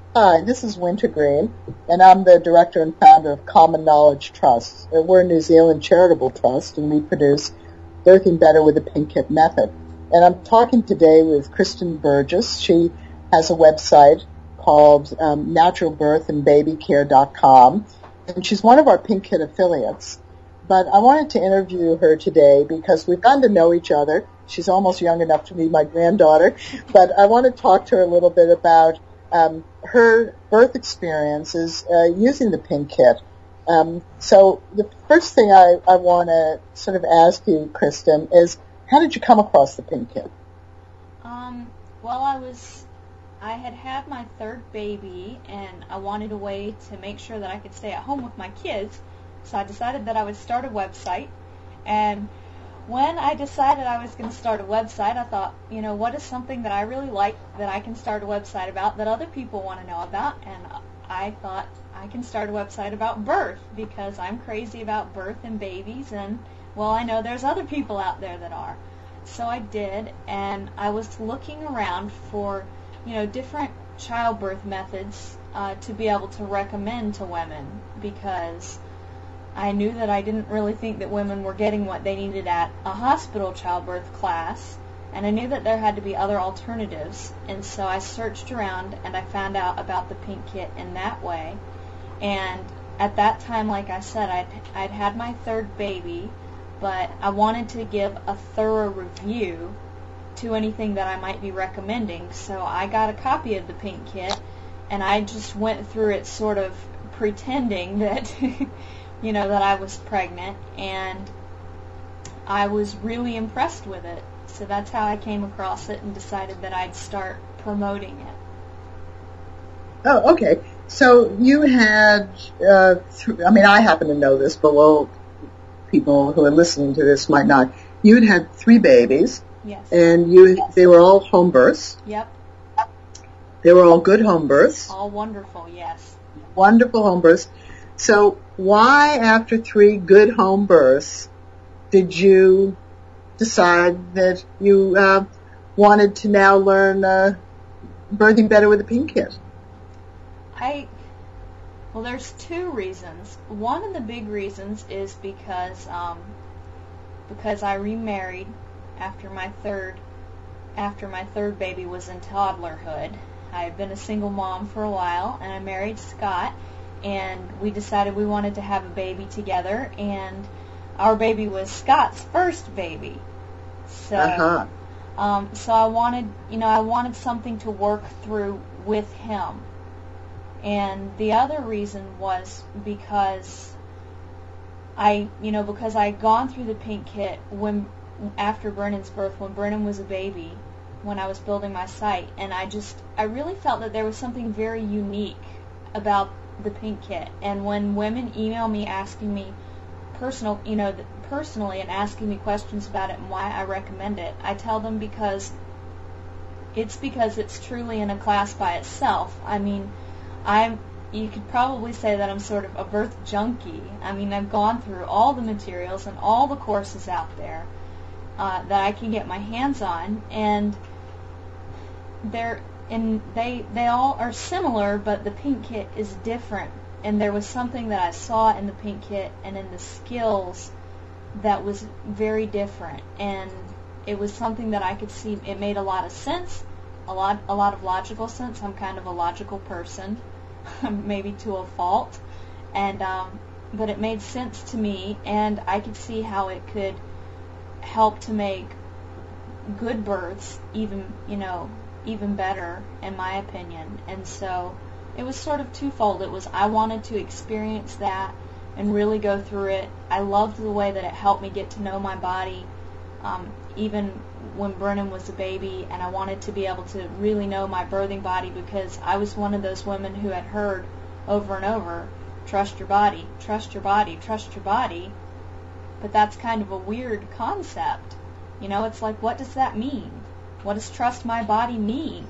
Hi, this is Wintergreen, and I'm the director and founder of Common Knowledge Trust. We're a New Zealand charitable trust, and we produce Birthing Better with the Pink Kit Method. And I'm talking today with Kristen Burgess. She has a website called naturalbirthandbabycare.com, and she's one of our Pink Kit affiliates. But I wanted to interview her today because we've gotten to know each other. She's almost young enough to be my granddaughter, but I want to talk to her a little bit about her birth experiences using the Pink Kit. So the first thing I want to sort of ask you, Kristen, is how did you come across the Pink Kit? Well, I had my third baby, and I wanted a way to make sure that I could stay at home with my kids, so I decided that I would start a website. And when I decided I was going to start a website, I thought, what is something that I really like that I can start a website about that other people want to know about? And I thought I can start a website about birth because I'm crazy about birth and babies, and, well, I know there's other people out there that are. So I did, and I was looking around for, different childbirth methods to be able to recommend to women because I knew that I didn't really think that women were getting what they needed at a hospital childbirth class, and I knew that there had to be other alternatives, and so I searched around and I found out about the Pink Kit in that way. And at that time, like I said, I'd had my third baby, but I wanted to give a thorough review to anything that I might be recommending, so I got a copy of the Pink Kit, and I just went through it sort of pretending that that I was pregnant, and I was really impressed with it. So that's how I came across it and decided that I'd start promoting it. Oh, okay. So you had, I happen to know this, but people who are listening to this might not. You had 3 babies. Yes. And they were all home births. Yep. They were all good home births. All wonderful, yes. Wonderful home births. So why, after 3 good home births, did you decide that you wanted to now learn Birthing Better with the Pink Kit? Well, there's 2 reasons. One of the big reasons is because I remarried after my third baby was in toddlerhood. I had been a single mom for a while, and I married Scott, and we decided we wanted to have a baby together, and our baby was Scott's first baby. So, so I wanted something to work through with him. And the other reason was because because I had gone through the Pink Kit after Brennan's birth, when Brennan was a baby, when I was building my site, and I really felt that there was something very unique about the Pink Kit. And when women email me asking me personally and asking me questions about it and why I recommend it, I tell them because it's truly in a class by itself. You could probably say that I'm sort of a birth junkie. I've gone through all the materials and all the courses out there that I can get my hands on, and they all are similar, but the Pink Kit is different. And there was something that I saw in the Pink Kit and in the skills that was very different, and it was something that I could see. It made a lot of sense, a lot of logical sense. I'm kind of a logical person, maybe to a fault, and but it made sense to me, and I could see how it could help to make good births even better, in my opinion. And so it was sort of twofold. It was I wanted to experience that and really go through it. I loved the way that it helped me get to know my body, even when Brennan was a baby, and I wanted to be able to really know my birthing body, because I was one of those women who had heard over and over, trust your body, trust your body, trust your body. But that's kind of a weird concept. It's like, what does that mean? What does trust my body mean?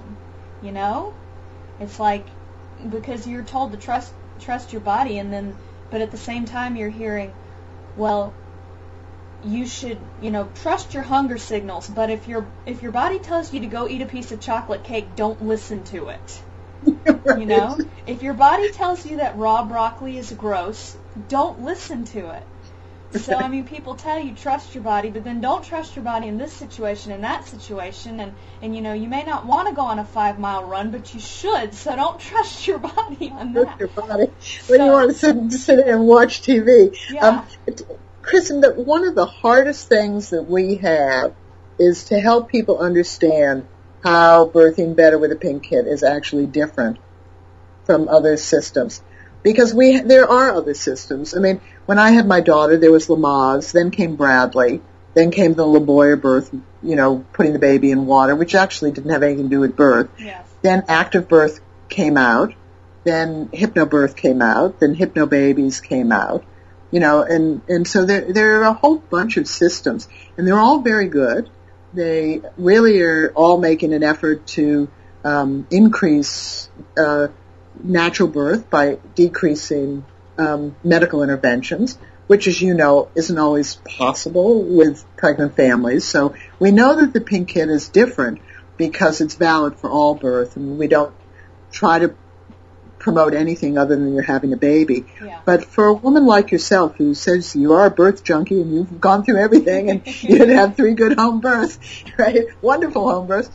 It's like, because you're told to trust your body, but at the same time you're hearing, well, you should, trust your hunger signals, but if your body tells you to go eat a piece of chocolate cake, don't listen to it. You know, if your body tells you that raw broccoli is gross, don't listen to it. So, I mean, people tell you trust your body, but then don't trust your body in this situation and that situation. And you know, you may not want to go on a 5-mile run, but you should. So don't trust your body on that. Trust your body when you want to sit and watch TV. Yeah. Kristen, one of the hardest things that we have is to help people understand how birthing better with a pink kit is actually different from other systems. Because there are other systems. I mean, when I had my daughter, there was Lamaze, then came Bradley, then came the Laboyer birth, you know, putting the baby in water, which actually didn't have anything to do with birth. Yes. Then Active Birth came out, then Hypnobirth came out, then Hypnobabies came out, you know, and so there are a whole bunch of systems, and they're all very good. They really are all making an effort to increase natural birth by decreasing medical interventions, which, as you know, isn't always possible with pregnant families. So we know that the pink kit is different because it's valid for all birth, and we don't try to promote anything other than you're having a baby. Yeah. But for a woman like yourself who says you are a birth junkie and you've gone through everything and you had 3 good home births, right? Wonderful home births.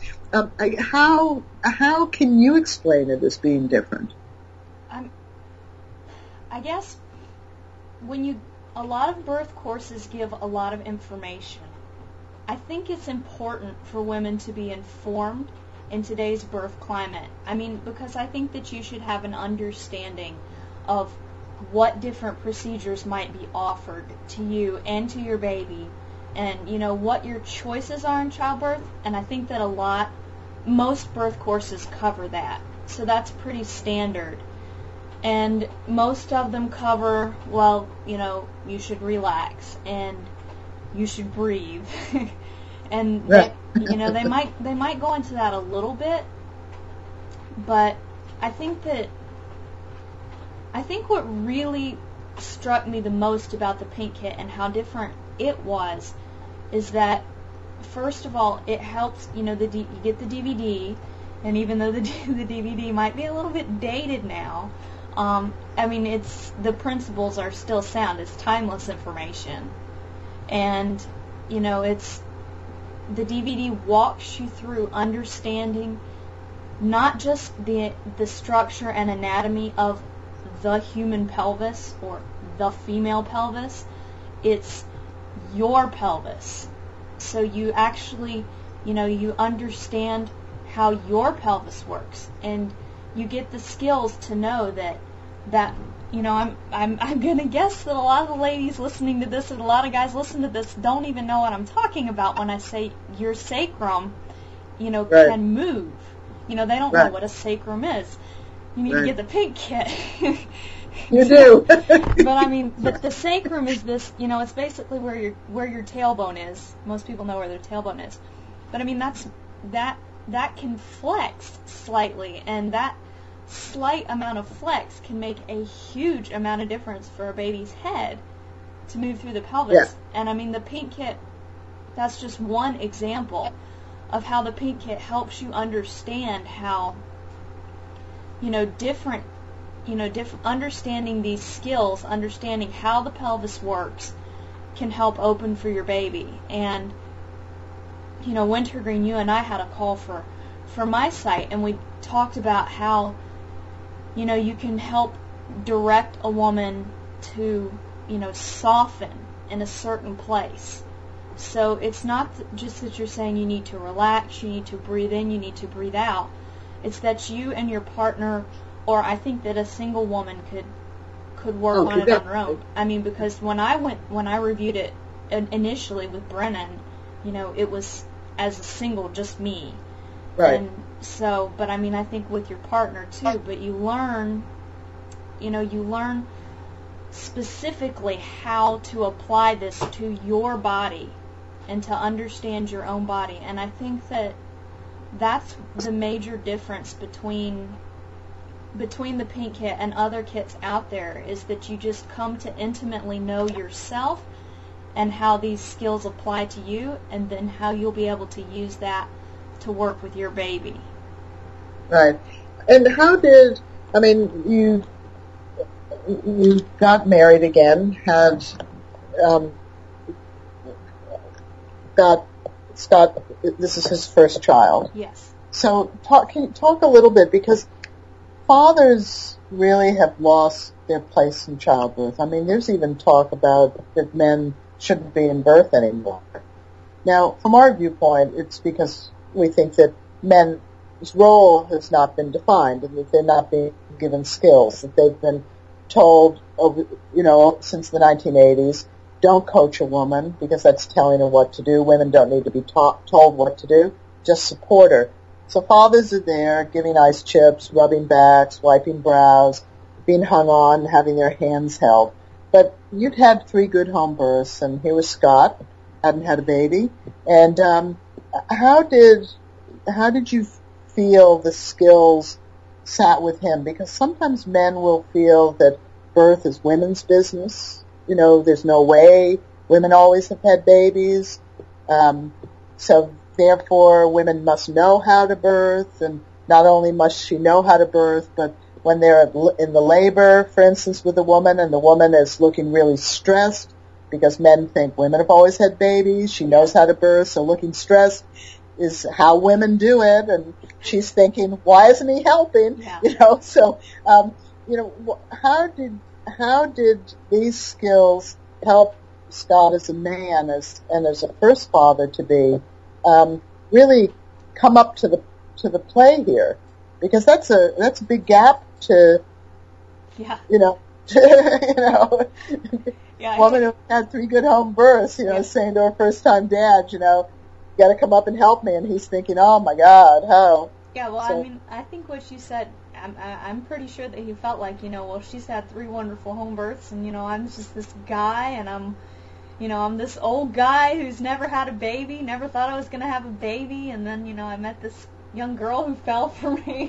How can you explain it as being different? I guess a lot of birth courses give a lot of information. I think it's important for women to be informed in today's birth climate. I mean, because I think that you should have an understanding of what different procedures might be offered to you and to your baby, and, you know, what your choices are in childbirth. And I think that most birth courses cover that. So that's pretty standard. And most of them cover, well, you know, you should relax and you should breathe. And you know, they might go into that a little bit, but I think what really struck me the most about the pink kit and how different it was is that, first of all, it helps, you know, you get the DVD, and even though the DVD might be a little bit dated now, I mean, the principles are still sound. It's timeless information. And, you know, the DVD walks you through understanding not just the structure and anatomy of the human pelvis or the female pelvis, it's your pelvis. So you actually, you know, you understand how your pelvis works, and you get the skills to know that you know, I'm gonna guess that a lot of the ladies listening to this and a lot of guys listening to this don't even know what I'm talking about when I say your sacrum, you know, can move. You know, they don't know what a sacrum is. You need to get the pink kit. You do. But I mean, but the sacrum is this, you know, it's basically where your tailbone is. Most people know where their tailbone is. But I mean, that can flex slightly, and that slight amount of flex can make a huge amount of difference for a baby's head to move through the pelvis. Yeah. And I mean, the pink kit, that's just one example of how the pink kit helps you understand how, you know, different, understanding these skills, understanding how the pelvis works can help open for your baby. And, you know, Wintergreen, you and I had a call for my site, and we talked about how, you know, you can help direct a woman to, you know, soften in a certain place. So it's not just that you're saying you need to relax, you need to breathe in, you need to breathe out. It's that you and your partner, or I think that a single woman could work on it on her own. I mean, because when I reviewed it initially with Brennan, you know, it was as a single, just me. Right. And so, but I mean, I think with your partner too, but you learn specifically how to apply this to your body and to understand your own body. And I think that's the major difference between the pink kit and other kits out there, is that you just come to intimately know yourself and how these skills apply to you, and then how you'll be able to use that to work with your baby. Right. And how did, I mean, you got married again, had, got Scott, this is his first child. Yes. So can you talk a little bit, because fathers really have lost their place in childbirth. I mean, there's even talk about that men shouldn't be in birth anymore. Now, from our viewpoint, it's because we think that men's role has not been defined and that they're not being given skills, that they've been told, since the 1980s, don't coach a woman because that's telling her what to do. Women don't need to be told what to do. Just support her. So fathers are there giving ice chips, rubbing backs, wiping brows, being hung on, having their hands held. But you'd had 3 good home births, and here was Scott, hadn't had a baby. And how did you feel the skills sat with him? Because sometimes men will feel that birth is women's business. There's no way. Women always have had babies. So therefore, women must know how to birth, and not only must she know how to birth, but when they're in the labor, for instance, with a woman, and the woman is looking really stressed, because men think women have always had babies, she knows how to birth, so looking stressed is how women do it, and she's thinking, why isn't he helping? Yeah. So, how did these skills help Scott as a man and as a first father to be, really come up to the play here? Because that's a big gap to, yeah. Yeah, woman who had 3 good home births, saying to her first time dad, you got to come up and help me, and he's thinking, oh my God, how? Yeah, well, so, I mean, I think what you said, I'm pretty sure that he felt like, she's had 3 wonderful home births, and I'm just this guy, and I'm this old guy who's never had a baby, never thought I was going to have a baby, and then, I met this young girl who fell for me,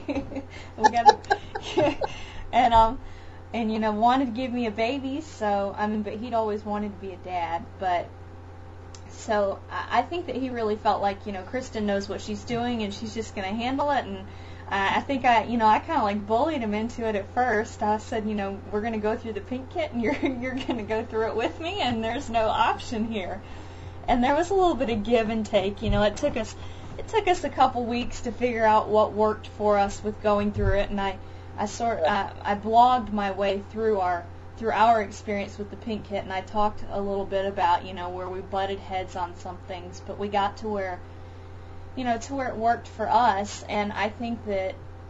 and wanted to give me a baby, so, but he'd always wanted to be a dad, but, so, I think that he really felt like, Kristen knows what she's doing, and she's just going to handle it, and I think I kind of bullied him into it at first. I said, we're going to go through the pink kit, and you're going to go through it with me, and there's no option here. And there was a little bit of give and take. It took us a couple weeks to figure out what worked for us with going through it, and I blogged my way through our experience with the pink kit, and I talked a little bit about where we butted heads on some things, but we got to where it worked for us. And I think that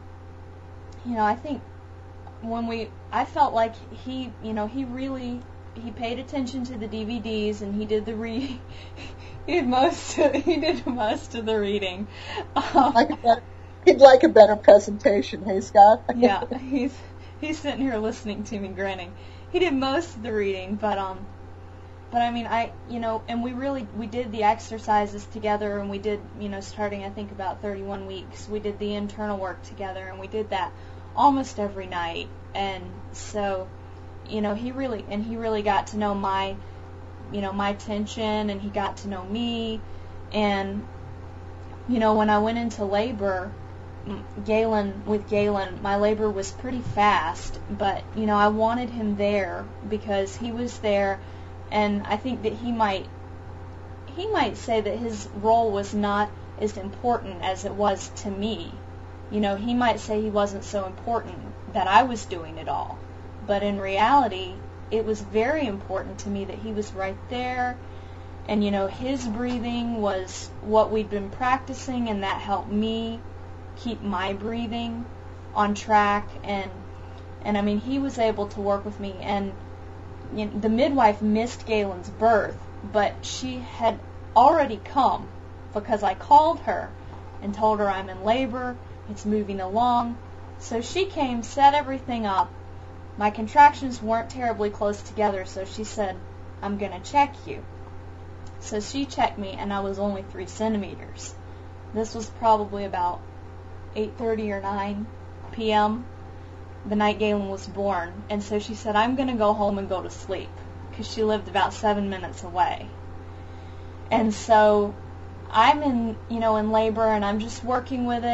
I felt like he paid attention to the DVDs, and he did he did most of the reading. He'd like a better presentation, hey Scott? Yeah, he's sitting here listening to me grinning. He did most of the reading, but I mean, and we did the exercises together, and we did, starting I think about 31 weeks, we did the internal work together, and we did that almost every night. And so, he really got to know my tension, and he got to know me. And, when I went into labor, Galen, my labor was pretty fast, but, I wanted him there because he was there, and I think that he might say that his role was not as important as it was to me. He might say he wasn't so important, that I was doing it all. But in reality, it was very important to me that he was right there, and, his breathing was what we'd been practicing, and that helped me keep my breathing on track, and I mean, he was able to work with me, and the midwife missed Galen's birth, but she had already come because I called her and told her I'm in labor, it's moving along. So she came, set everything up. My contractions weren't terribly close together, so she said, I'm going to check you. So she checked me, and I was only 3 centimeters. This was probably about 8:30 or 9 p.m. the night Galen was born, and so she said, I'm going to go home and go to sleep, because she lived about 7 minutes away. And so I'm in labor, and I'm just working with it,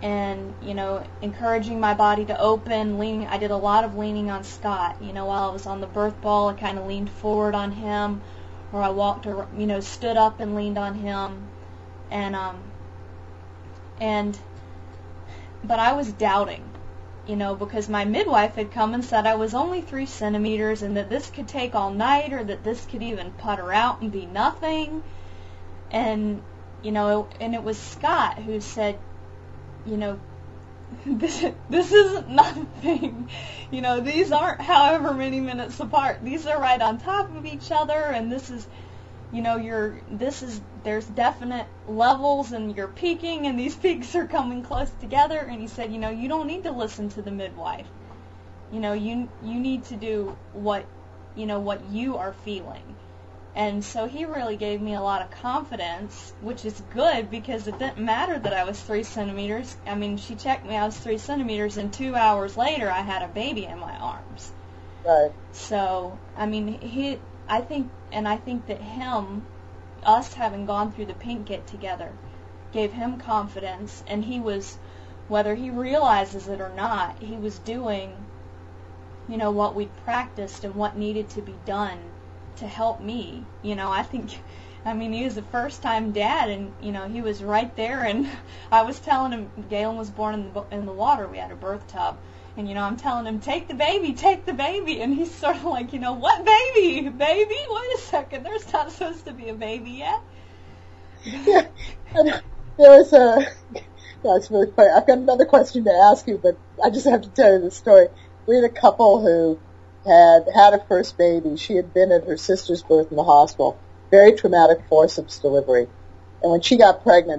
and, encouraging my body to open, leaning. I did a lot of leaning on Scott. While I was on the birth ball, I kind of leaned forward on him, or I walked, or, stood up and leaned on him, but I was doubting, because my midwife had come and said I was only 3 centimeters and that this could take all night, or that this could even putter out and be nothing. And, and it was Scott who said, this isn't nothing. These aren't however many minutes apart. These are right on top of each other, and this is, there's definite levels, and you're peaking, and these peaks are coming close together. And he said, you don't need to listen to the midwife. You need to do what you are feeling. And so he really gave me a lot of confidence, which is good, because it didn't matter that I was 3 centimeters. I mean, she checked me, I was 3 centimeters, and 2 hours later I had a baby in my arms. Right. So, I mean, I think that us having gone through the pink kit together, gave him confidence, and he was, whether he realizes it or not, he was doing, what we'd practiced and what needed to be done to help me. He was a first-time dad, and, he was right there, and I was telling him, Galen was born in the water, we had a birth tub, and, I'm telling him, take the baby, and he's sort of like, what baby? Baby? Wait a second, there's not supposed to be a baby yet. Yeah, and there was that's really funny. I've got another question to ask you, but I just have to tell you the story. We had a couple who had a first baby. She had been at her sister's birth in the hospital. Very traumatic forceps delivery. And when she got pregnant,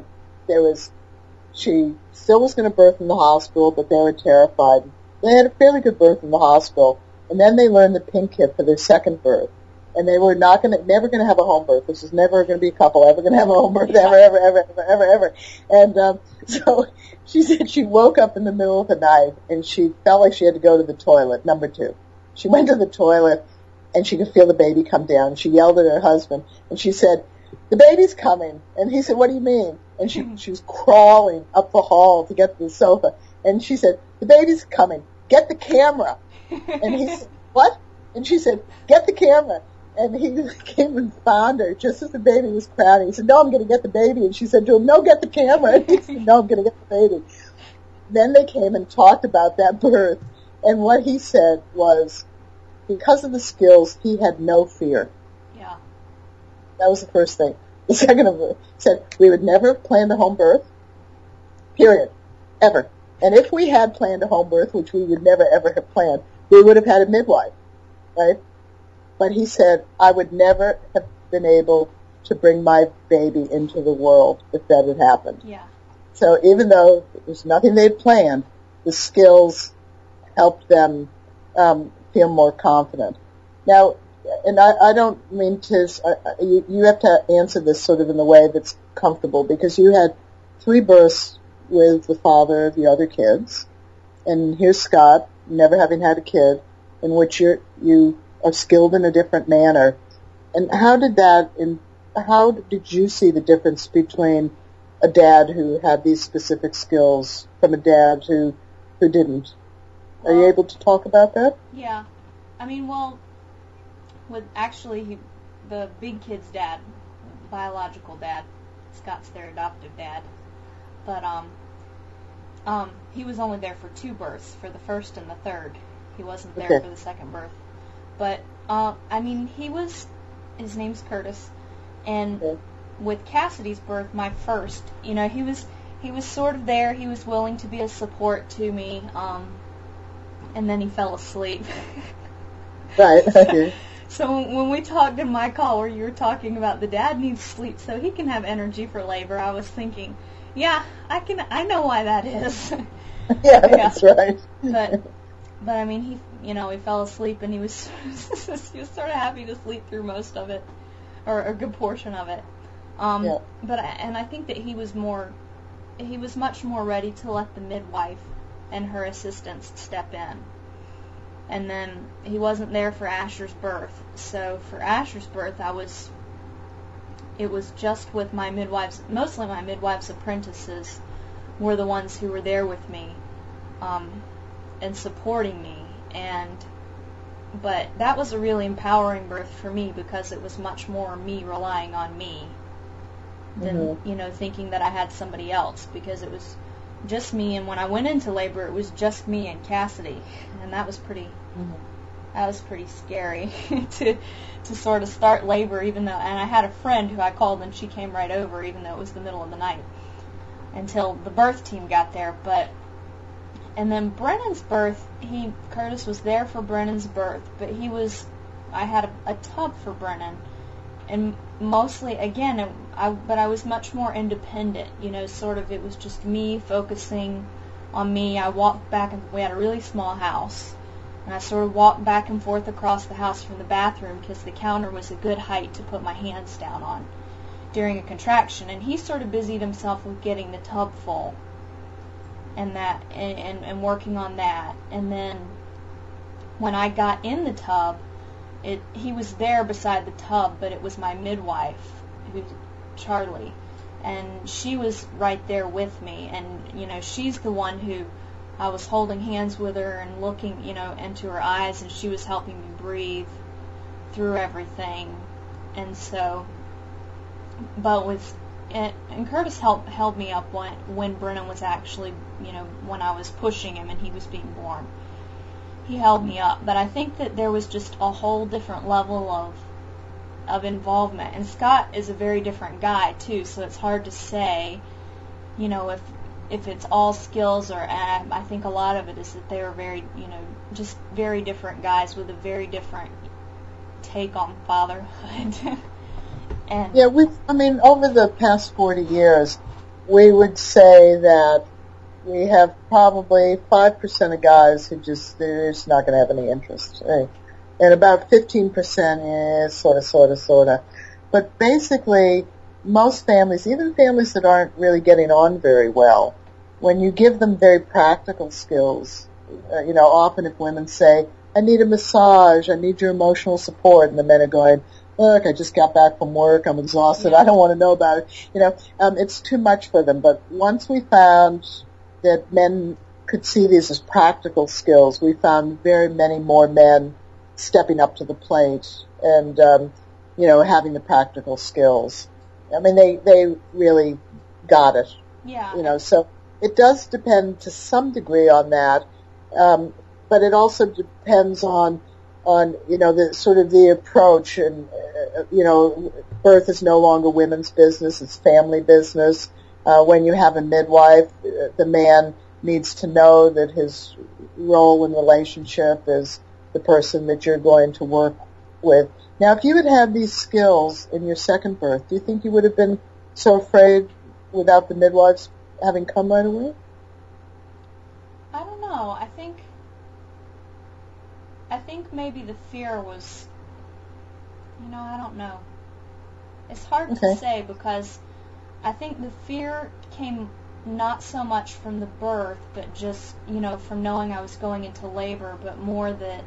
she still was going to birth in the hospital, but they were terrified. They had a fairly good birth in the hospital, and then they learned the pink kit for their second birth. And they were never going to have a home birth. This was never going to be a couple ever going to have a home birth, ever. And so she said she woke up in the middle of the night, and she felt like she had to go to the toilet, number 2. She went to the toilet, and she could feel the baby come down. She yelled at her husband, and she said, "The baby's coming." And he said, "What do you mean?" And she was crawling up the hall to get to the sofa. And she said, "The baby's coming. Get the camera." And he said, "What?" And she said, "Get the camera." And he came and found her just as the baby was crowning. He said, "No, I'm going to get the baby." And she said to him, "No, get the camera." And he said, "No, I'm going to get the baby." Then they came and talked about that birth. And what he said was, because of the skills, he had no fear. Yeah. That was the first thing. The second of it said, we would never have planned a home birth, period, ever. And if we had planned a home birth, which we would never, ever have planned, we would have had a midwife, right? But he said, I would never have been able to bring my baby into the world if that had happened. Yeah. So even though it was nothing they'd planned, the skills helped them feel more confident. Now, and I don't mean to, you have to answer this sort of in the way that's comfortable, because you had 3 births with the father of the other kids, and here's Scott, never having had a kid, in which you are skilled in a different manner. And how did you see the difference between a dad who had these specific skills from a dad who didn't? Are you able to talk about that? Yeah. I mean, with actually the big kid's dad, biological dad, Scott's their adoptive dad, but he was only there for 2 births, for the first and the third. He wasn't there for the second birth. But, I mean, his name's Curtis, and with Cassidy's birth, my first, he was sort of there, he was willing to be a support to me, and then he fell asleep. Right, okay. So when we talked in my call where you were talking about the dad needs sleep so he can have energy for labor, I was thinking, yeah, I know why that is. Yeah, that's right. But I mean, he fell asleep, and he was sort of happy to sleep through most of it, or a good portion of it. But I think that he was much more ready to let the midwife and her assistants step in. And then he wasn't there for Asher's birth. So for Asher's birth, it was just with my midwives, mostly my midwives' apprentices, were the ones who were there with me and supporting me. But that was a really empowering birth for me because it was much more me relying on me than, thinking that I had somebody else, because it was just me. And when I went into labor, it was just me and Cassidy, and that was pretty scary to sort of start labor, and I had a friend who I called and she came right over, even though it was the middle of the night, until the birth team got there. And then Brennan's birth, Curtis was there for Brennan's birth, but I had a tub for Brennan, and mostly, again, but I was much more independent, sort of, it was just me focusing on me. I walked back, and we had a really small house, and I sort of walked back and forth across the house from the bathroom because the counter was a good height to put my hands down on during a contraction, and he sort of busied himself with getting the tub full. And working on that. And then when I got in the tub, he was there beside the tub, but it was my midwife, Charlie, and she was right there with me. And she's the one who I was holding hands with her and looking into her eyes, and she was helping me breathe through everything. And so, and Curtis held me up when Brennan was actually, when I was pushing him and he was being born. He held me up. But I think that there was just a whole different level of involvement. And Scott is a very different guy, too, so it's hard to say, if it's all skills, and I think a lot of it is that they were very, just very different guys with a very different take on fatherhood. And yeah, over the past 40 years, we would say that we have probably 5% of guys who they're just not going to have any interest. Right? And about 15% is sort of. But basically, most families, even families that aren't really getting on very well, when you give them very practical skills, often if women say, I need a massage, I need your emotional support, and the men are going, look, I just got back from work, I'm exhausted, I don't want to know about it. It's too much for them. But once we found that men could see these as practical skills, we found very many more men stepping up to the plate and, having the practical skills. They really got it. Yeah. So it does depend to some degree on that. But it also depends on the sort of the approach, and birth is no longer women's business, it's family business. When you have a midwife, the man needs to know that his role in relationship is the person that you're going to work with. Now, if you had had these skills in your second birth, do you think you would have been so afraid without the midwives having come right away? I don't know. I think maybe the fear was, I don't know. It's hard to say, because I think the fear came not so much from the birth, but just, from knowing I was going into labor, but more that,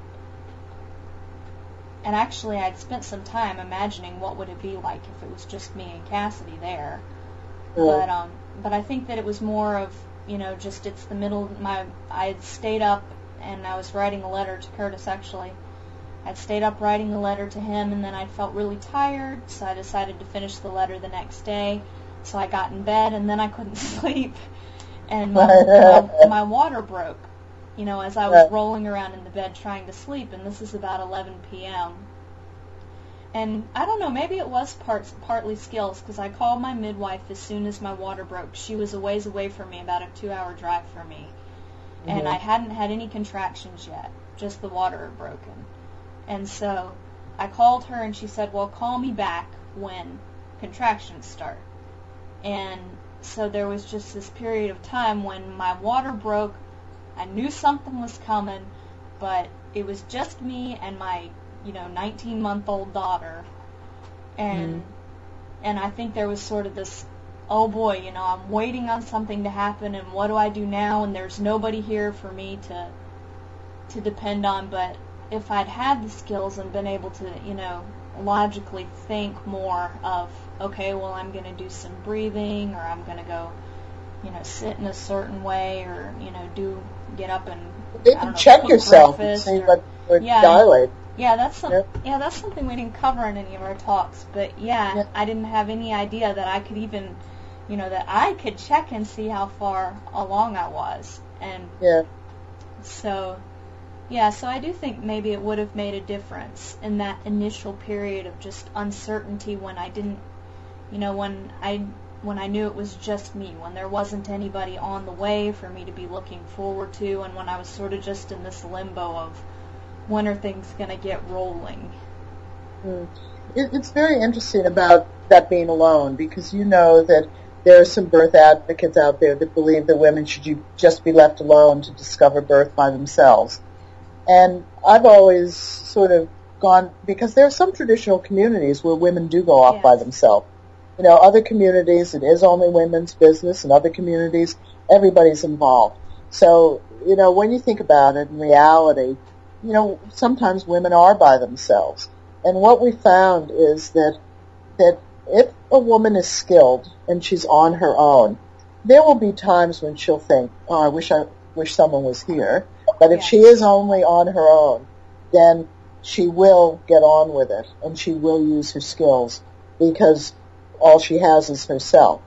and actually I'd spent some time imagining what would it be like if it was just me and Cassidy there. But I think that it was more of, just it's the middle, I had stayed up and I was writing a letter to Curtis, actually. I'd stayed up writing a letter to him, and then I felt really tired, so I decided to finish the letter the next day. So I got in bed, and then I couldn't sleep, and my water broke, as I was rolling around in the bed trying to sleep, and this is about 11 p.m. And I don't know, maybe it was partly skills, because I called my midwife as soon as my water broke. She was a ways away from me, about a 2-hour drive from me. And I hadn't had any contractions yet, just the water had broken. And so I called her, and she said, well, call me back when contractions start. And so there was just this period of time when my water broke. I knew something was coming, but it was just me and my, 19-month-old daughter. And I think there was sort of this, oh boy, I'm waiting on something to happen, and what do I do now? And there's nobody here for me to depend on. But if I'd had the skills and been able to, logically think more of, okay, well, I'm going to do some breathing, or I'm going to go, sit in a certain way or, get up and, you can check cook yourself and breakfast see or, what yeah, dilate. yeah, that's something we didn't cover in any of our talks. But I didn't have any idea that I could even, that I could check and see how far along I was. And so I do think maybe it would have made a difference in that initial period of just uncertainty when I didn't, when I knew it was just me, when there wasn't anybody on the way for me to be looking forward to, and when I was sort of just in this limbo of when are things going to get rolling. It's very interesting about that being alone, because you know that there are some birth advocates out there that believe that women should just be left alone to discover birth by themselves. And I've always sort of gone, because there are some traditional communities where women do go off by themselves. Other communities, it is only women's business, and other communities, everybody's involved. So, when you think about it in reality, sometimes women are by themselves. And what we found is that if a woman is skilled and she's on her own, there will be times when she'll think, oh, I wish someone was here. But if she is only on her own, then she will get on with it, and she will use her skills, because all she has is herself.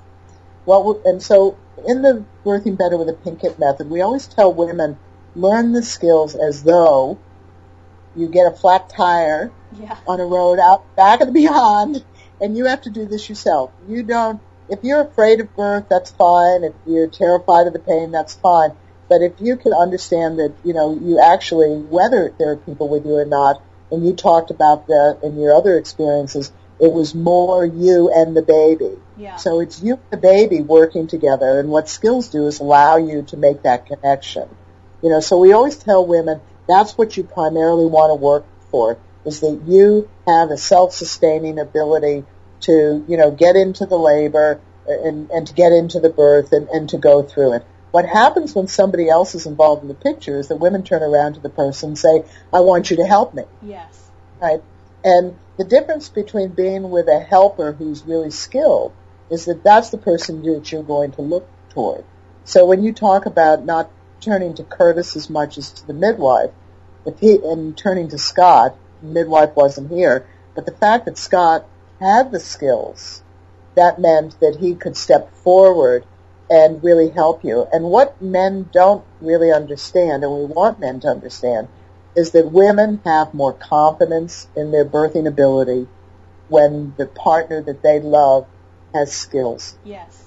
And so in the Birthing Better with a Pink Kit method, we always tell women, learn the skills as though you get a flat tire on a road out back of the beyond, and you have to do this yourself. If you're afraid of birth, that's fine. If you're terrified of the pain, that's fine. But if you can understand that, you actually, whether there are people with you or not, and you talked about that in your other experiences, it was more you and the baby. Yeah. So it's you and the baby working together, and what skills do is allow you to make that connection. So we always tell women that's what you primarily want to work for, is that you have a self-sustaining ability to, get into the labor and to get into the birth and to go through it. What happens when somebody else is involved in the picture is that women turn around to the person and say, I want you to help me. Yes. Right? And the difference between being with a helper who's really skilled is that that's the person that you're going to look toward. So when you talk about not turning to Curtis as much as to the midwife, and turning to Scott, the midwife wasn't here, but the fact that Scott had the skills, that meant that he could step forward and really help you. And what men don't really understand, and we want men to understand, is that women have more confidence in their birthing ability when the partner that they love has skills. Yes.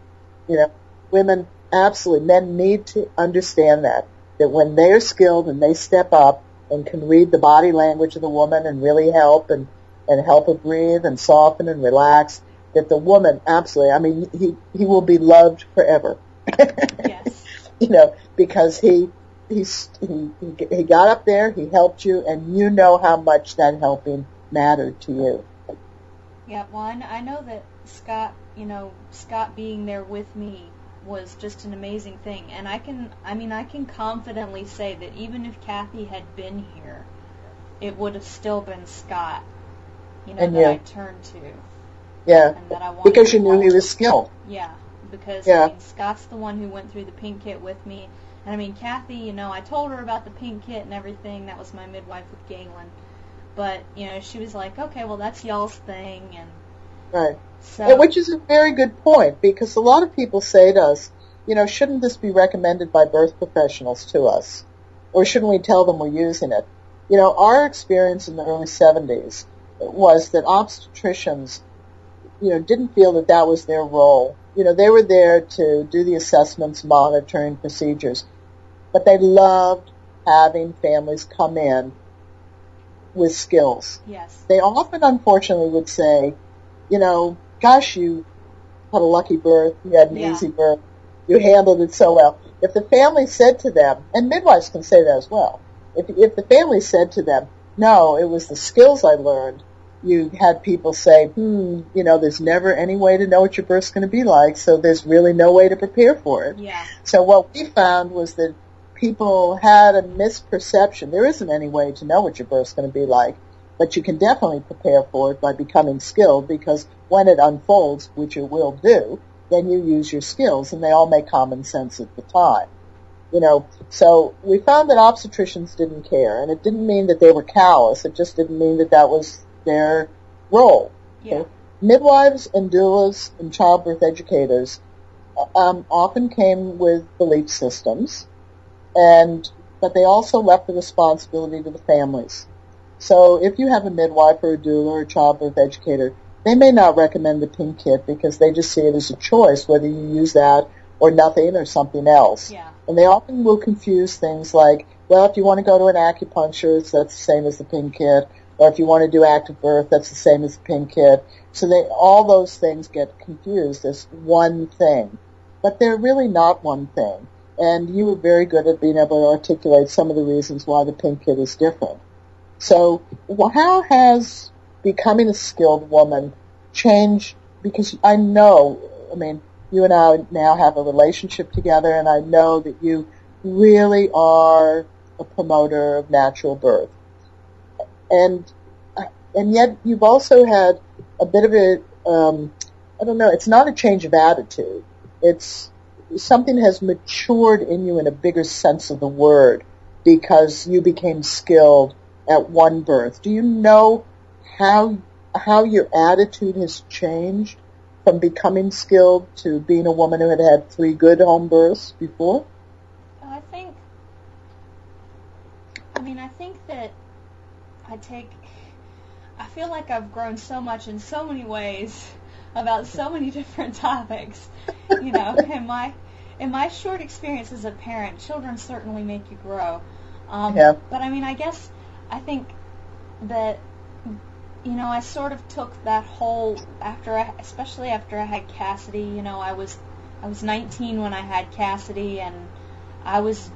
Women, absolutely, men need to understand that when they are skilled and they step up and can read the body language of the woman and really help and help her breathe and soften and relax, that the woman, absolutely, he will be loved forever. Yes. Because he got up there, he helped you, and you know how much that helping mattered to you. Yeah, well, I know that Scott being there with me was just an amazing thing, and I can confidently say that even if Kathy had been here, it would have still been Scott, that I turned to. Yeah, and that I wanted because you knew he was skilled. Yeah, because Scott's the one who went through the pink kit with me. And Kathy, I told her about the pink kit and everything. That was my midwife with Galen. But, she was like, okay, well, that's y'all's thing. And right. So, which is a very good point, because a lot of people say to us, shouldn't this be recommended by birth professionals to us? Or shouldn't we tell them we're using it? Our experience in the early 70s was that obstetricians, didn't feel that was their role. They were there to do the assessments, monitoring, procedures. But they loved having families come in with skills. yes. They often, unfortunately, would say, gosh, you had a lucky birth, you had an easy birth, you handled it so well. If the family said to them, and midwives can say that as well, if the family said to them, no, it was the skills I learned, you had people say, there's never any way to know what your birth's going to be like, so there's really no way to prepare for it. Yeah. So what we found was that people had a misperception. There isn't any way to know what your birth's going to be like, but you can definitely prepare for it by becoming skilled, because when it unfolds, which it will do, then you use your skills, and they all make common sense at the time. So we found that obstetricians didn't care, and it didn't mean that they were callous. It just didn't mean that that was their role. Yeah. Okay? Midwives and doulas and childbirth educators often came with belief systems, but they also left the responsibility to the families. So if you have a midwife or a doula or a childbirth educator, they may not recommend the pink kit because they just see it as a choice, whether you use that or nothing or something else. Yeah. And they often will confuse things like, well, if you want to go to an acupuncturist, that's the same as the pink kit. Or if you want to do active birth, that's the same as the pink kit. So all those things get confused as one thing. But they're really not one thing. And you were very good at being able to articulate some of the reasons why the pink kit is different. So how has becoming a skilled woman changed? Because I know, you and I now have a relationship together, and I know that you really are a promoter of natural birth. And yet you've also had a bit of it's not a change of attitude. It's something has matured in you in a bigger sense of the word because you became skilled at one birth. Do you know how your attitude has changed from becoming skilled to being a woman who had 3 good home births before? I think that I feel like I've grown so much in so many ways about so many different topics. In my short experience as a parent, children certainly make you grow. But I think that, I sort of took that whole, especially after I had Cassidy, I was 19 when I had Cassidy, and I was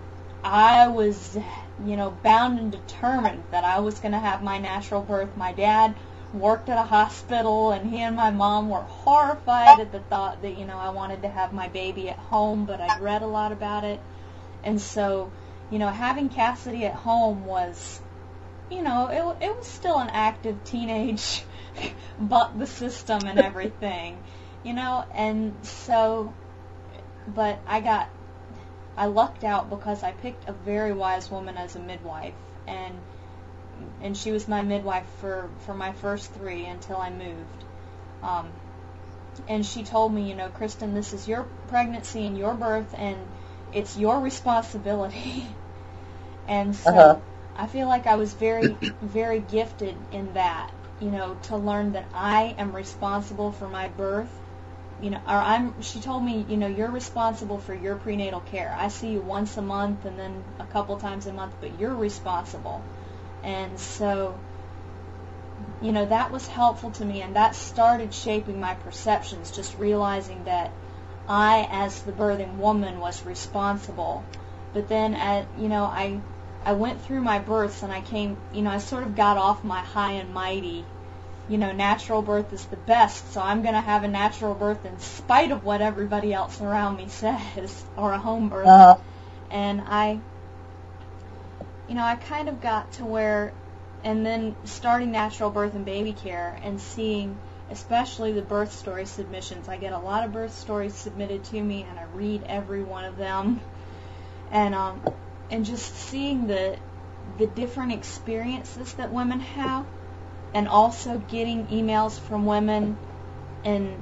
bound and determined that I was going to have my natural birth. My dad worked at a hospital, and he and my mom were horrified at the thought that, I wanted to have my baby at home, but I'd read a lot about it. And so, having Cassidy at home was, it was still an active teenage, buck the system and everything, and so, but I lucked out because I picked a very wise woman as a midwife, and she was my midwife for my first 3 until I moved. And she told me, Kristen, this is your pregnancy and your birth, and it's your responsibility. And so I feel like I was very, very gifted in that, to learn that I am responsible for my birth. She told me, you're responsible for your prenatal care. I see you once a month and then a couple times a month, but you're responsible. And so, that was helpful to me, and that started shaping my perceptions, just realizing that I, as the birthing woman, was responsible. But then, I went through my births, and I sort of got off my high and mighty, natural birth is the best, so I'm going to have a natural birth in spite of what everybody else around me says, or a home birth. And I kind of got to where, and then starting natural birth and baby care and seeing, especially the birth story submissions. I get a lot of birth stories submitted to me, and I read every one of them. And just seeing the different experiences that women have, and also getting emails from women, and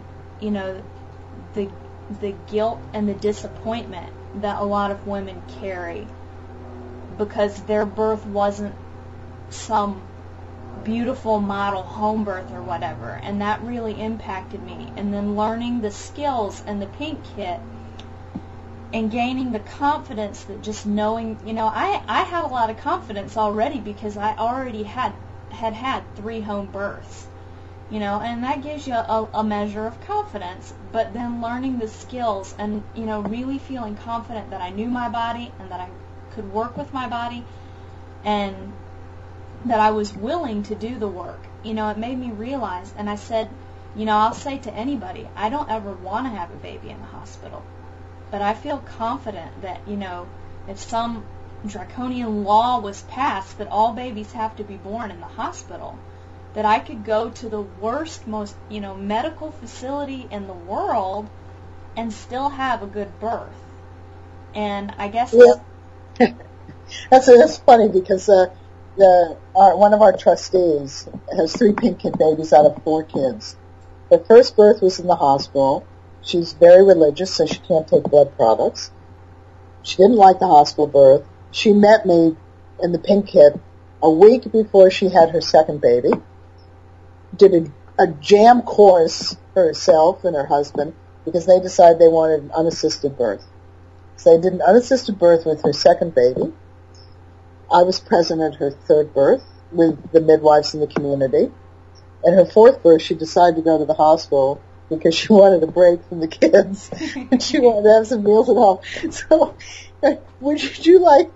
the guilt and the disappointment that a lot of women carry because their birth wasn't some beautiful model home birth or whatever, and that really impacted me. And then learning the skills and the pink kit and gaining the confidence that just knowing, I had a lot of confidence already because I already had 3 home births, and that gives you a measure of confidence. But then learning the skills and, really feeling confident that I knew my body and that I could work with my body and that I was willing to do the work, it made me realize, and I said, I'll say to anybody, I don't ever want to have a baby in the hospital, but I feel confident that, if some draconian law was passed that all babies have to be born in the hospital, that I could go to the worst, most, medical facility in the world and still have a good birth. And I guess Yeah. That's funny because one of our trustees has 3 pink kid babies out of 4 kids. Her first birth was in the hospital. She's very religious, so she can't take blood products. She didn't like the hospital birth. She met me in the pink kit a week before she had her second baby. Did a jam course for herself and her husband because they decided they wanted an unassisted birth. So they did an unassisted birth with her second baby. I was present at her third birth with the midwives in the community. And her fourth birth, she decided to go to the hospital because she wanted a break from the kids and she wanted to have some meals at home. So, would you like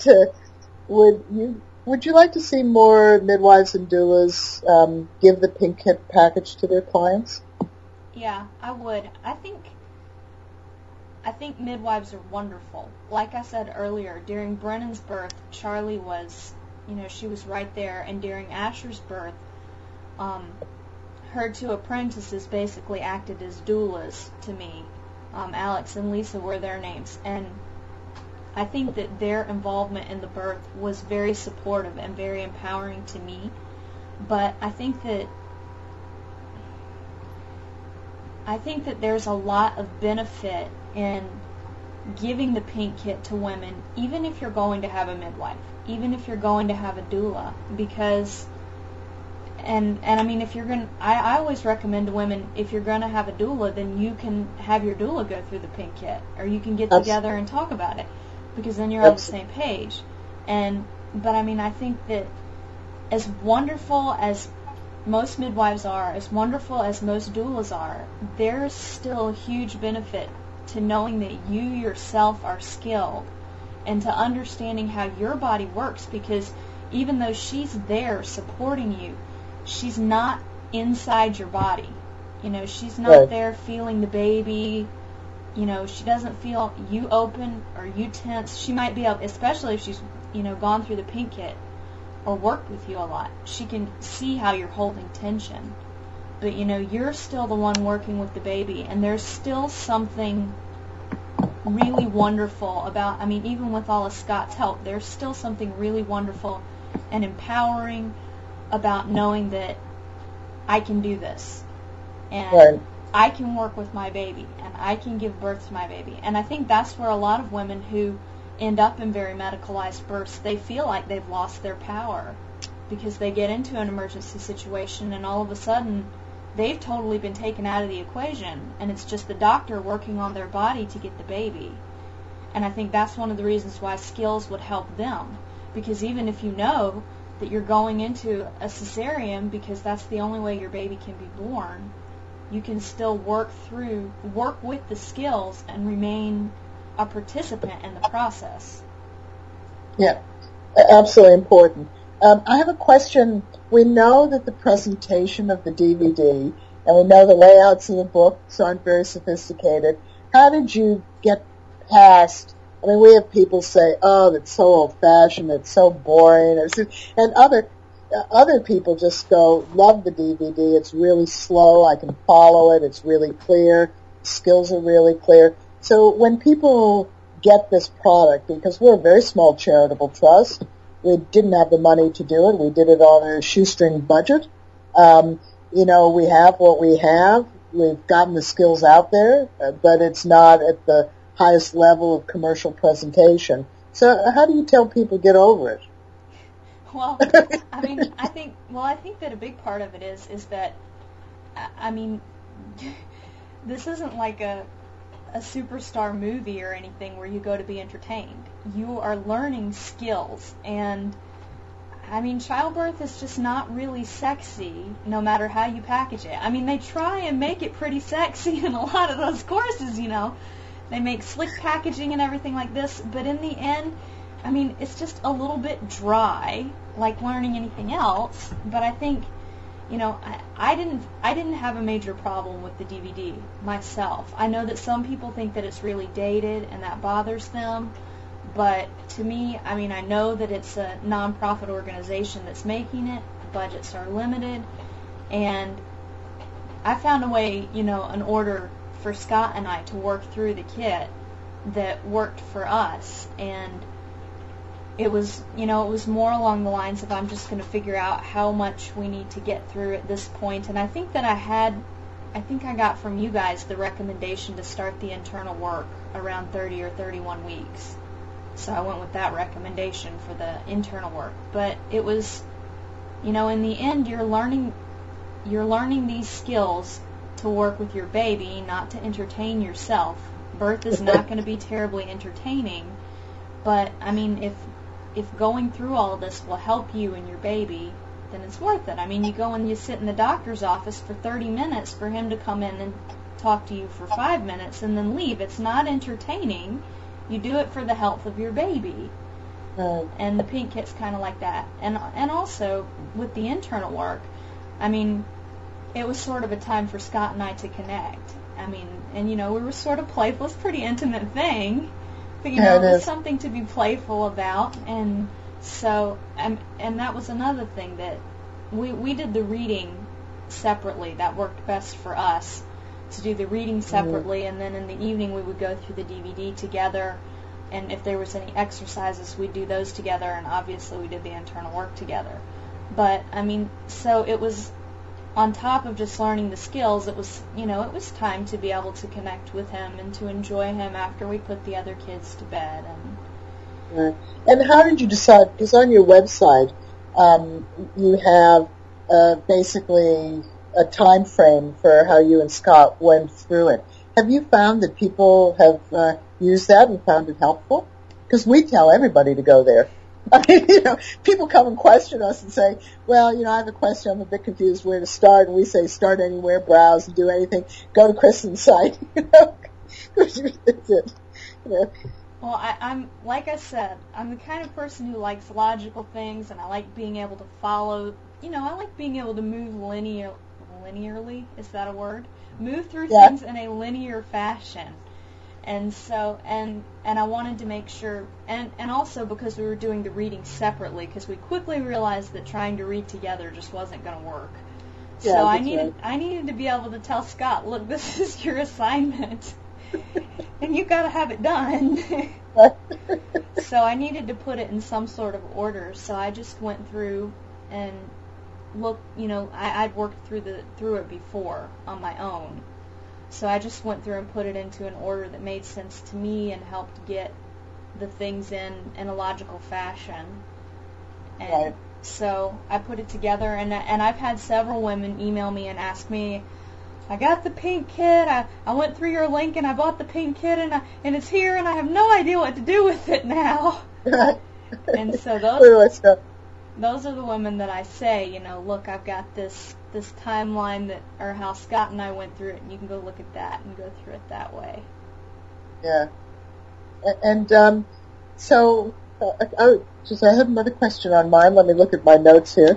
to see more midwives and doulas give the pink kit package to their clients? Yeah, I would. I think midwives are wonderful. Like I said earlier, during Brennan's birth, Charlie was, she was right there, and during Asher's birth, her 2 apprentices basically acted as doulas to me. Alex and Lisa were their names, and I think that their involvement in the birth was very supportive and very empowering to me. But I think that there's a lot of benefit in giving the pink kit to women, even if you're going to have a midwife, even if you're going to have a doula, because and I mean, if you're going to, I always recommend to women, if you're going to have a doula, then you can have your doula go through the pink kit, or you can get together and talk about it, because then you're on the same page. But I mean, I think that as wonderful as most midwives are, as wonderful as most doulas are, there's still a huge benefit to knowing that you yourself are skilled and to understanding how your body works, because even though she's there supporting you, she's not inside your body. She's not there feeling the baby. She doesn't feel you open or you tense. She might be able, especially if she's, gone through the pink kit or worked with you a lot, she can see how you're holding tension. But, you're still the one working with the baby, and there's still something really wonderful about, even with all of Scott's help, there's still something really wonderful and empowering about knowing that I can do this, and I can work with my baby, and I can give birth to my baby. And I think that's where a lot of women who end up in very medicalized births, they feel like they've lost their power because they get into an emergency situation and all of a sudden they've totally been taken out of the equation, and it's just the doctor working on their body to get the baby. And I think that's one of the reasons why skills would help them, because even if you know that you're going into a cesarean because that's the only way your baby can be born, you can still work with the skills and remain a participant in the process. Yeah, absolutely important. I have a question. We know that the presentation of the DVD, and we know the layouts of the books aren't very sophisticated. How did you get past, we have people say, oh, that's so old-fashioned, it's so boring, and other people just go, love the DVD, it's really slow, I can follow it, it's really clear, skills are really clear. So when people get this product, because we're a very small charitable trust, we didn't have the money to do it, we did it on a shoestring budget, we have what we have, we've gotten the skills out there, but it's not at the highest level of commercial presentation. So how do you tell people get over it? Well, I think that a big part of it is that, this isn't like a superstar movie or anything where you go to be entertained. You are learning skills, and childbirth is just not really sexy no matter how you package it. They try and make it pretty sexy in a lot of those courses, They make slick packaging and everything like this, but in the end, it's just a little bit dry, like learning anything else. But I think, I didn't have a major problem with the DVD myself. I know that some people think that it's really dated and that bothers them, but to me, I know that it's a nonprofit organization that's making it. Budgets are limited, and I found a way, an order for Scott and I to work through the kit that worked for us. And it was, it was more along the lines of, I'm just going to figure out how much we need to get through at this point. And I think that I got from you guys the recommendation to start the internal work around 30 or 31 weeks. So I went with that recommendation for the internal work. But it was, in the end, you're learning these skills to work with your baby, not to entertain yourself. Birth is not going to be terribly entertaining, but I mean, if going through all of this will help you and your baby, then it's worth it. I mean, you go and you sit in the doctor's office for 30 minutes for him to come in and talk to you for 5 minutes and then leave. It's not entertaining. You do it for the health of your baby. And the pink kit's kind of like that. And also, with the internal work, I mean, it was sort of a time for Scott and I to connect. I mean, and we were sort of playful. It's a pretty intimate thing. But, it was something to be playful about. And so, and that was another thing that we did the reading separately. That worked best for us, to do the reading separately. And then in the evening we would go through the DVD together. And if there was any exercises, we'd do those together. And obviously we did the internal work together. But, I mean, so it was, on top of just learning the skills, it was, it was time to be able to connect with him and to enjoy him after we put the other kids to bed. And how did you decide? Because on your website, you have basically a time frame for how you and Scott went through it. Have you found that people have used that and found it helpful? Because we tell everybody to go there. I mean, people come and question us and say, well, I have a question, I'm a bit confused where to start, and we say start anywhere, browse, and do anything, go to Kristen's site, That's it. Well, I'm, like I said, I'm the kind of person who likes logical things, and I like being able to follow, I like being able to move linearly, is that a word? Move through things in a linear fashion. And so, and I wanted to make sure, and also because we were doing the reading separately, because we quickly realized that trying to read together just wasn't going to work. So I needed to be able to tell Scott, look, this is your assignment, and you got to have it done. So I needed to put it in some sort of order. So I just went through and looked. I'd worked through it before on my own. So I just went through and put it into an order that made sense to me and helped get the things in a logical fashion. And so I put it together, and I've had several women email me and ask me, I got the pink kit, I went through your link and I bought the pink kit, and it's here, and I have no idea what to do with it now. And so those are the women that I say, look, I've got this timeline or how Scott and I went through it, and you can go look at that and go through it that way. Yeah. And so I have another question on mine. Let me look at my notes here.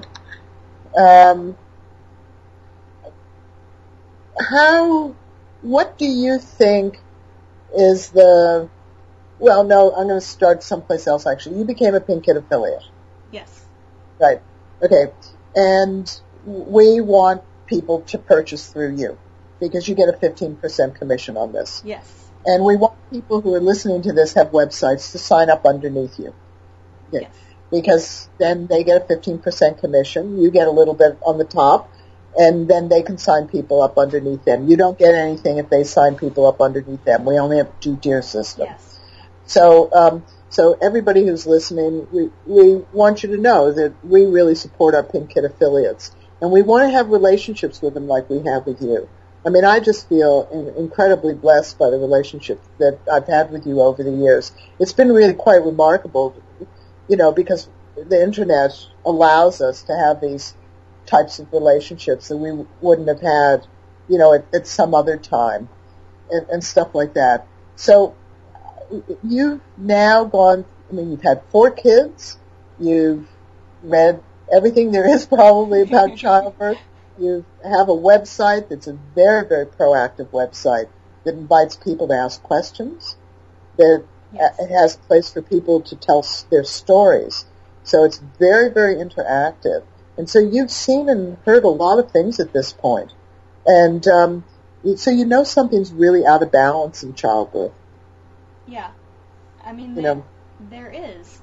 What do you think is I'm going to start someplace else, actually. You became a Pink Kit affiliate. Yes. Right. Okay. And we want people to purchase through you because you get a 15% commission on this. Yes. And we want people who are listening to this have websites to sign up underneath you. Okay. Yes. Because then they get a 15% commission. You get a little bit on the top, and then they can sign people up underneath them. You don't get anything if they sign people up underneath them. We only have a two-tier system. Yes. So everybody who's listening, we want you to know that we really support our Pink Kit affiliates. And we want to have relationships with them like we have with you. I mean, I just feel incredibly blessed by the relationship that I've had with you over the years. It's been really quite remarkable, because the Internet allows us to have these types of relationships that we wouldn't have had, at some other time and stuff like that. So you've now you've had 4 kids, you've read everything there is probably about childbirth. You have a website that's a very, very proactive website that invites people to ask questions. That it has a place for people to tell their stories. So it's very, very interactive. And so you've seen and heard a lot of things at this point. And, So you know something's really out of balance in childbirth. Yeah. I mean, there is.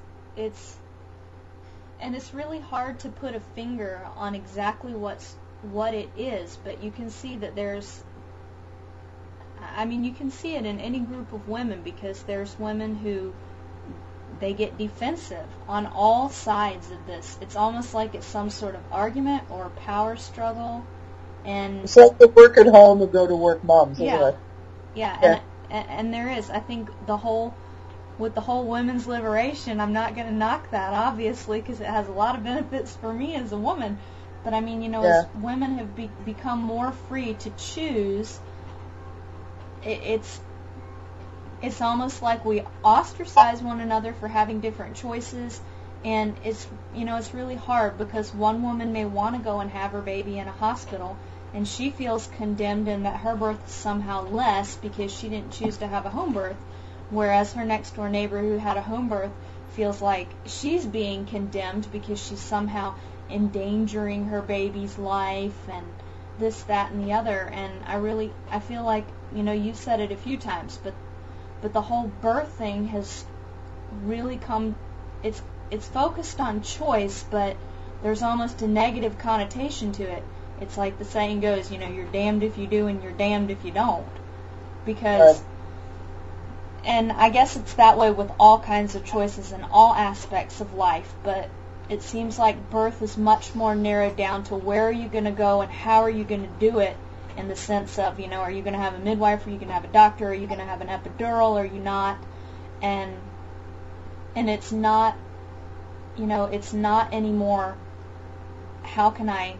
And it's really hard to put a finger on exactly what it is, but you can see that you can see it in any group of women, because there's women who they get defensive on all sides of this. It's almost like it's some sort of argument or power struggle. And it's like the work at home and go to work moms, isn't it? Yeah. And there is, I think, with the whole women's liberation, I'm not going to knock that, obviously, because it has a lot of benefits for me as a woman. But I mean, as women have become more free to choose, it's almost like we ostracize one another for having different choices, and it's really hard, because one woman may want to go and have her baby in a hospital, and she feels condemned and that her birth is somehow less because she didn't choose to have a home birth, whereas her next door neighbor who had a home birth feels like she's being condemned because she's somehow endangering her baby's life and this, that, and the other. And I feel like, you've said it a few times, but the whole birth thing has really it's focused on choice, but there's almost a negative connotation to it. It's like the saying goes, you're damned if you do and you're damned if you don't. Because, and I guess it's that way with all kinds of choices in all aspects of life, but it seems like birth is much more narrowed down to where are you going to go and how are you going to do it, in the sense of, are you going to have a midwife, are you going to have a doctor, are you going to have an epidural, are you not? And it's not, it's not anymore, how can I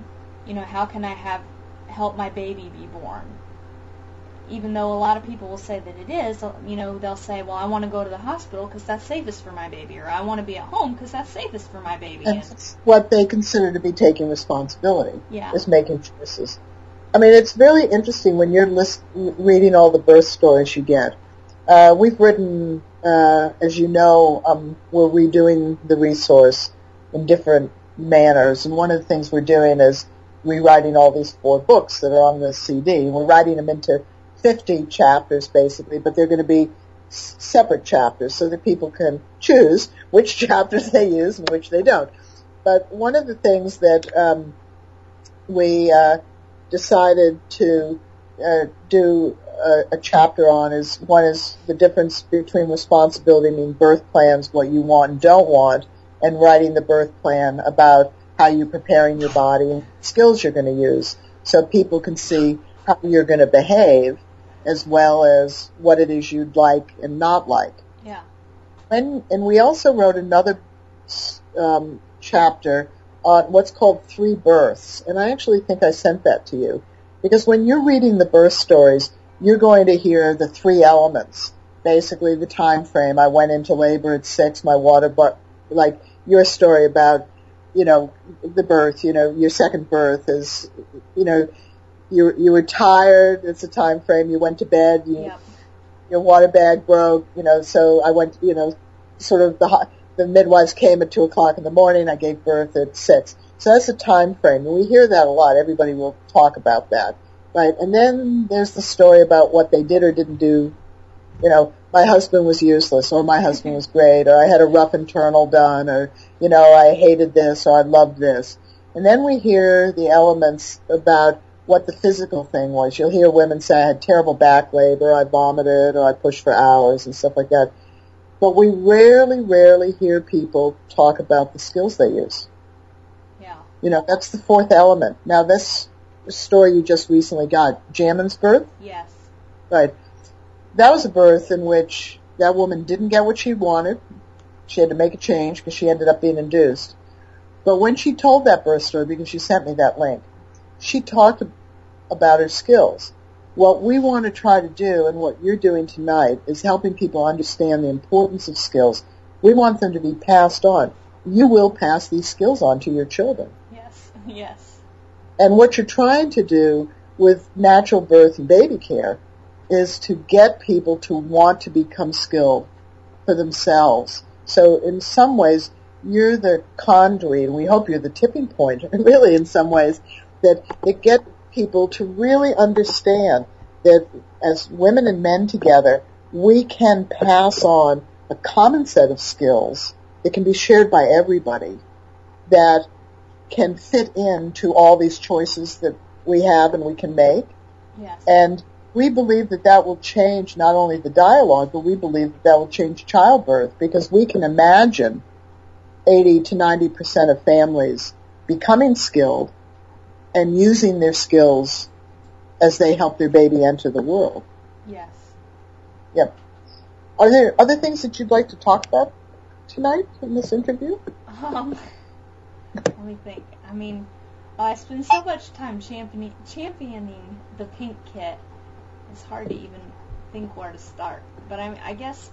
help my baby be born? Even though a lot of people will say that it is, they'll say, well, I want to go to the hospital because that's safest for my baby, or I want to be at home because that's safest for my baby. And that's what they consider to be taking responsibility, is making choices. I mean, it's really interesting when you're reading all the birth stories you get. We've written, as you know, we're redoing the resource in different manners, and one of the things we're doing is rewriting all these 4 books that are on the CD. We're writing them into 50 chapters, basically, but they're going to be separate chapters so that people can choose which chapters they use and which they don't. But one of the things that we decided to do a chapter on is the difference between responsibility in birth plans, what you want and don't want, and writing the birth plan about how you're preparing your body and skills you're going to use, so people can see how you're going to behave as well as what it is you'd like and not like. Yeah. And we also wrote another chapter on what's called 3 births, and I actually think I sent that to you, because when you're reading the birth stories, you're going to hear the 3 elements, basically the time frame. I went into labor at 6, my like your story about, the birth, your second birth is, you were tired, it's a time frame, you went to bed, your water bag broke, so I went, sort of the midwives came at 2 o'clock in the morning, I gave birth at 6. So that's a time frame, and we hear that a lot. Everybody will talk about that, right? And then there's the story about what they did or didn't do. My husband was useless, or my husband was great, or I had a rough internal done, or, I hated this, or I loved this. And then we hear the elements about what the physical thing was. You'll hear women say, I had terrible back labor, I vomited, or I pushed for hours, and stuff like that. But we rarely hear people talk about the skills they use. Yeah. That's the 4th element. Now, this story you just recently got, Jamin's birth? Yes. Right. That was a birth in which that woman didn't get what she wanted. She had to make a change because she ended up being induced. But when she told that birth story, because she sent me that link, she talked about her skills. What we want to try to do, and what you're doing tonight, is helping people understand the importance of skills. We want them to be passed on. You will pass these skills on to your children. Yes. And what you're trying to do with natural birth and baby care is to get people to want to become skilled for themselves. So in some ways, you're the conduit, and we hope you're the tipping point, really, in some ways, that get people to really understand that as women and men together, we can pass on a common set of skills that can be shared by everybody that can fit into all these choices that we have and we can make. Yes. And we believe that that will change not only the dialogue, but we believe that that will change childbirth, because we can imagine 80 to 90% of families becoming skilled and using their skills as they help their baby enter the world. Yes. Yep. Are there other things that you'd like to talk about tonight in this interview? Let me think. I mean, I spend so much time championing the pink kit. It's hard to even think where to start. But I guess,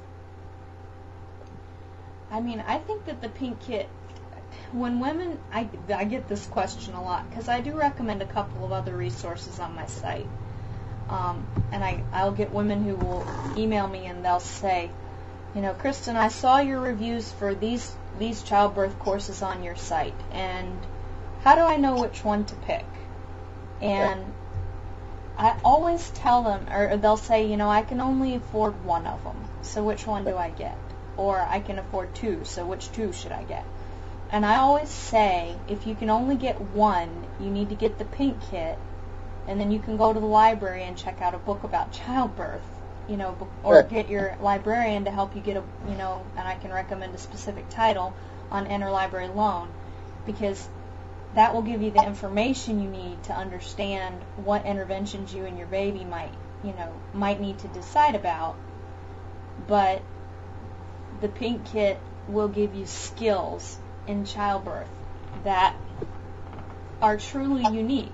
I think that the pink kit, when women, I get this question a lot, because I do recommend a couple of other resources on my site. And I'll get women who will email me and they'll say, Kristen, I saw your reviews for these childbirth courses on your site, and how do I know which one to pick? And I always tell them, or they'll say, I can only afford one of them, so which one do I get? Or I can afford two, so which two should I get? And I always say, if you can only get one, you need to get the pink kit, and then you can go to the library and check out a book about childbirth, or get your librarian to help you get and I can recommend a specific title on interlibrary loan, because that will give you the information you need to understand what interventions you and your baby might need to decide about. But the pink kit will give you skills in childbirth that are truly unique.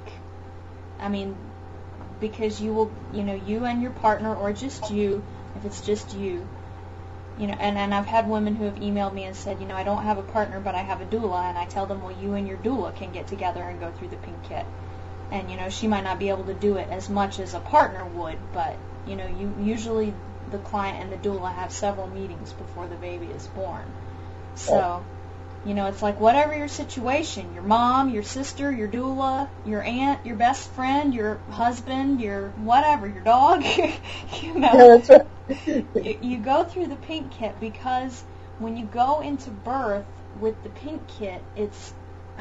Because you will, you and your partner, or just you, if it's just you, and I've had women who have emailed me and said, I don't have a partner, but I have a doula, and I tell them, well, you and your doula can get together and go through the pink kit. And, she might not be able to do it as much as a partner would, but, you usually the client and the doula have several meetings before the baby is born. So, it's like whatever your situation, your mom, your sister, your doula, your aunt, your best friend, your husband, your whatever, your dog, That's right. you go through the pink kit, because when you go into birth with the pink kit, it's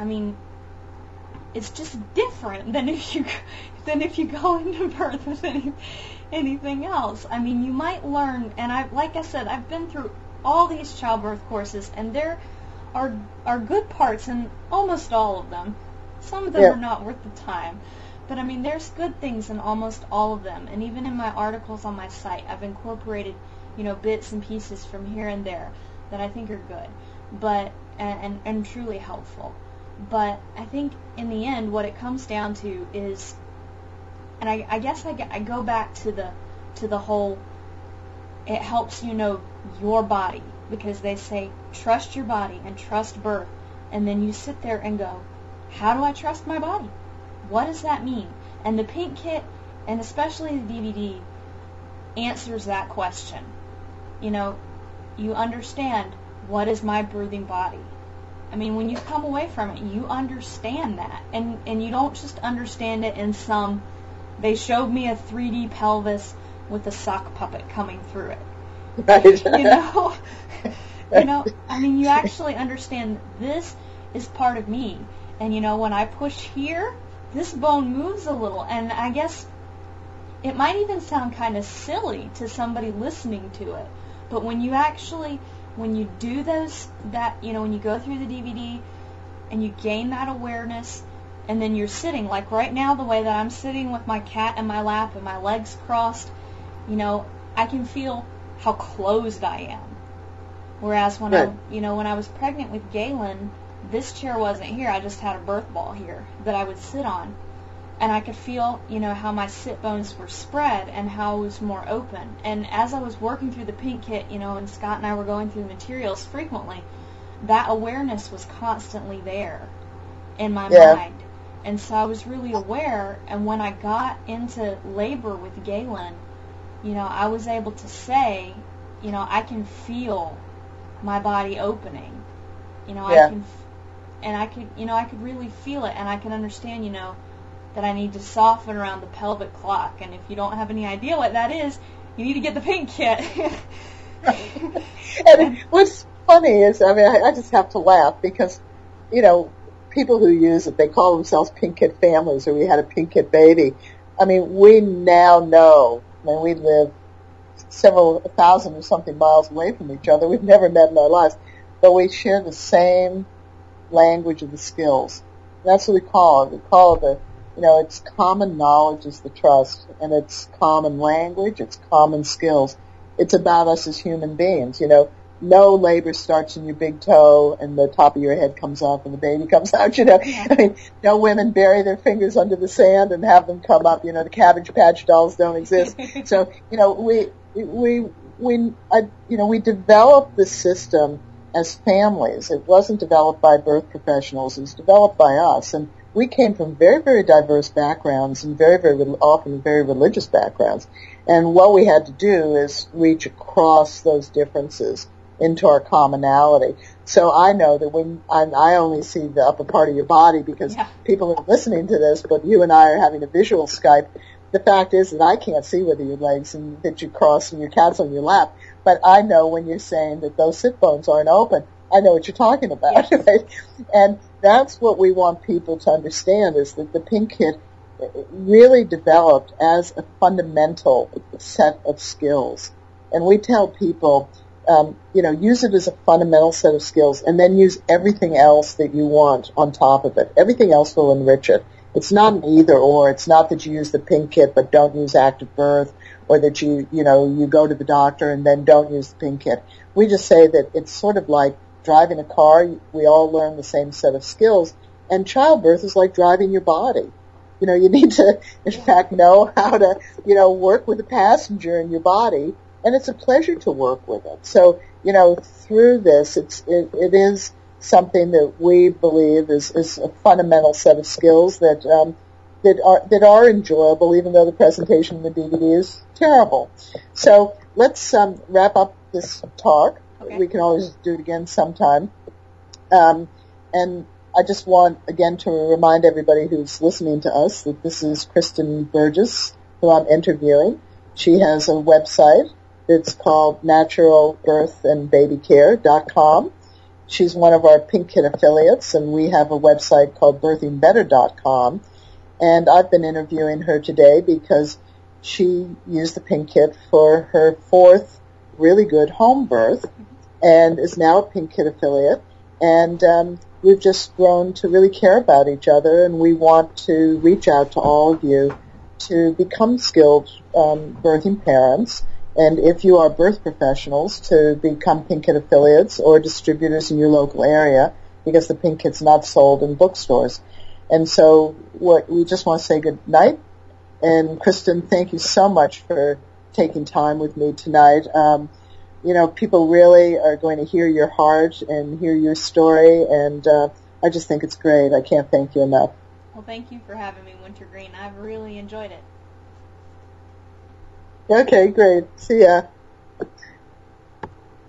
just different than if you go into birth with anything else. You might learn, and like I said, I've been through all these childbirth courses, and there are good parts in almost all of them. Some of them are not worth the time. But there's good things in almost all of them. And even in my articles on my site, I've incorporated, bits and pieces from here and there that I think are good, but and truly helpful. But I think in the end, what it comes down to is, and I guess I go back to the whole, it helps you know your body, because they say trust your body and trust birth, and then you sit there and go, how do I trust my body? What does that mean? And the pink kit, and especially the DVD, answers that question. You understand, what is my birthing body? When you come away from it, you understand that. And you don't just understand it in they showed me a 3D pelvis with a sock puppet coming through it. Right. You actually understand this is part of me. And, when I push here, this bone moves a little. And I guess it might even sound kind of silly to somebody listening to it. But when you do when you go through the DVD and you gain that awareness, and then you're sitting, like right now, the way that I'm sitting with my cat in my lap and my legs crossed, I can feel how closed I am. Whereas when I was pregnant with Galen, this chair wasn't here. I just had a birth ball here that I would sit on. And I could feel, how my sit bones were spread and how it was more open. And as I was working through the pink kit, and Scott and I were going through the materials frequently, that awareness was constantly there in my mind. And so I was really aware. And when I got into labor with Galen, I was able to say, I can feel my body opening. I could really feel it, and I can understand, that I need to soften around the pelvic clock. And if you don't have any idea what that is, you need to get the pink kit. And what's funny is, I mean, I just have to laugh because, you know, people who use it, they call themselves pink kit families, or we had a pink kit baby. I mean, we now know, I mean, we live several thousand or something miles away from each other. We've never met in our lives, but we share the same language of the skills. That's what we call it. We call it the, you know, it's common knowledge is the trust, and it's common language, it's common skills. It's about us as human beings, you know. No labor starts in your big toe and the top of your head comes off and the baby comes out, you know. Yeah. I mean, no women bury their fingers under the sand and have them come up, you know, the Cabbage Patch dolls don't exist. So, you know, we developed the system as families. It wasn't developed by birth professionals. It was developed by us. And we came from very, very diverse backgrounds and very, very often very religious backgrounds. And what we had to do is reach across those differences into our commonality. So I know that when I only see the upper part of your body because people are listening to this, but you and I are having a visual Skype. The fact is that I can't see whether your legs and that you cross and your cat's on your lap. But I know when you're saying that those sit bones aren't open, I know what you're talking about, right? And that's what we want people to understand is that the pink kit really developed as a fundamental set of skills. And we tell people, you know, use it as a fundamental set of skills and then use everything else that you want on top of it. Everything else will enrich it. It's not an either or. It's not that you use the pink kit but don't use active birth, or that you go to the doctor and then don't use the pink kit. We just say that it's sort of like driving a car. We all learn the same set of skills. And childbirth is like driving your body. You know, you need to, in fact, know how to, you know, work with the passenger in your body, and it's a pleasure to work with it. So, you know, through this, it is something that we believe is a fundamental set of skills that are enjoyable, even though the presentation in the DVD is terrible. So let's wrap up this talk. Okay. We can always do it again sometime. And I just want, again, to remind everybody who's listening to us that this is Kristen Burgess, who I'm interviewing. She has a website. It's called naturalbirthandbabycare.com. She's one of our Pink Kit affiliates, and we have a website called birthingbetter.com. And I've been interviewing her today because she used the Pink Kit for her fourth really good home birth and is now a Pink Kit affiliate. And we've just grown to really care about each other, and we want to reach out to all of you to become skilled birthing parents. And if you are birth professionals, to become Pink Kit affiliates or distributors in your local area, because the Pink Kit's not sold in bookstores. And so we just want to say good night. And Kristen, thank you so much for taking time with me tonight. You know, people really are going to hear your heart and hear your story, and I just think it's great. I can't thank you enough. Well, thank you for having me, Wintergreen. I've really enjoyed it. Okay, great. See ya.